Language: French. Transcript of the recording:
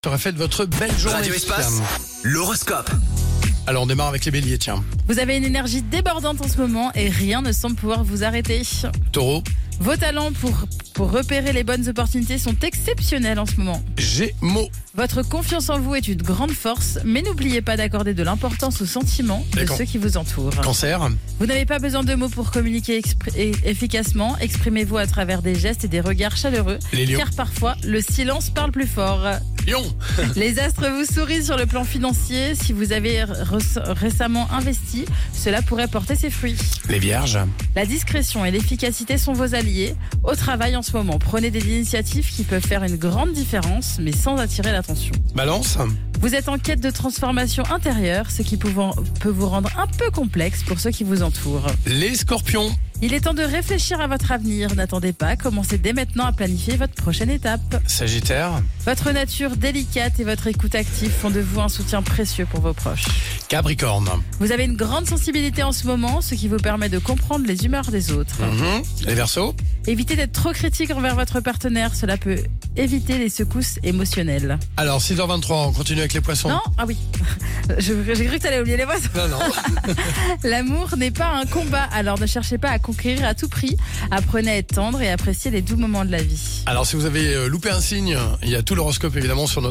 Faites votre belle journée. Radio Espace, l'horoscope. Alors on démarre avec les béliers, tiens. Vous avez une énergie débordante en ce moment et rien ne semble pouvoir vous arrêter. Taureau, Vos talents pour repérer les bonnes opportunités sont exceptionnels en ce moment. Gémeaux, Votre confiance en vous est une grande force, mais n'oubliez pas d'accorder de l'importance aux sentiments de D'accord. ceux qui vous entourent. Cancer, Vous n'avez pas besoin de mots pour communiquer efficacement. Exprimez-vous à travers des gestes et des regards chaleureux, les lions, car parfois le silence parle plus fort. lion, Les astres vous sourient sur le plan financier. Si vous avez récemment investi, cela pourrait porter ses fruits. les vierges, La discrétion et l'efficacité sont vos alliés. Au travail en ce moment, prenez des initiatives qui peuvent faire une grande différence, mais sans attirer l'attention. balance, Vous êtes en quête de transformation intérieure, ce qui peut vous rendre un peu complexe pour ceux qui vous entourent. les scorpions, Il est temps de réfléchir à votre avenir. N'attendez pas, commencez dès maintenant à planifier votre prochaine étape. sagittaire, Votre nature délicate et votre écoute active font de vous un soutien précieux pour vos proches. capricorne, Vous avez une grande sensibilité en ce moment, ce qui vous permet de comprendre les humeurs des autres. les verseaux, Évitez d'être trop critique envers votre partenaire, cela peut éviter les secousses émotionnelles. alors 6h23, on continue avec les poissons. Non ? Ah oui, j'ai cru que tu allais oublier les poissons. Non. L'amour n'est pas un combat, alors ne cherchez pas à conquérir à tout prix. Apprenez à être tendre et apprécier les doux moments de la vie. Alors si vous avez loupé un signe, il y a tout l'horoscope évidemment sur notre